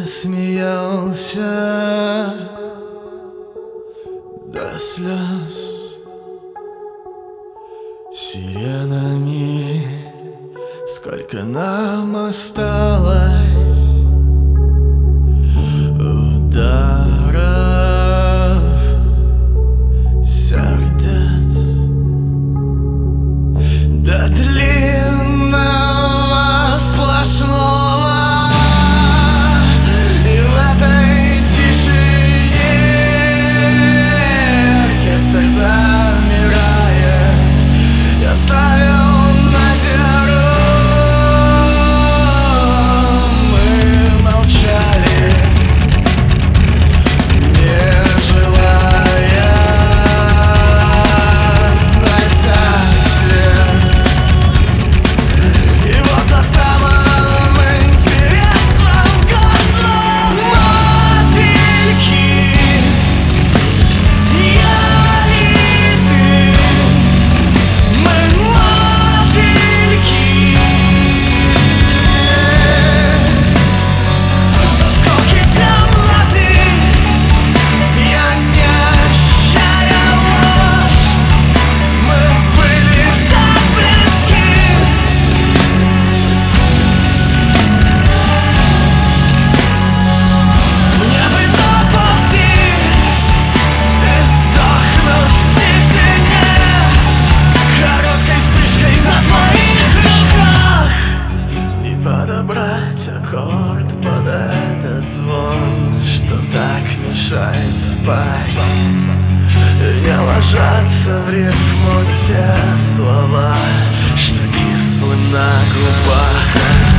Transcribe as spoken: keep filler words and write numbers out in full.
смеялся до слез сиренами. Сколько нам осталось ударов сердец до длинного сплошного. И в этой тишине оркестр замирает. Я ставил на зеро, мы молчали, не желая знать ответ. И вот на самом интересном гослом мотыльки. Я и ты, мы мотыльки. Осколки темноты, я не ощущая ложь. Мы были так близки. Мне бы доползти и сдохнуть в тишине, короткой вспышкой на твоих руках, и подобрать аккорд под этот звон, что так мешает спать, и не ложатся в рифму те слова, что кислы на губах.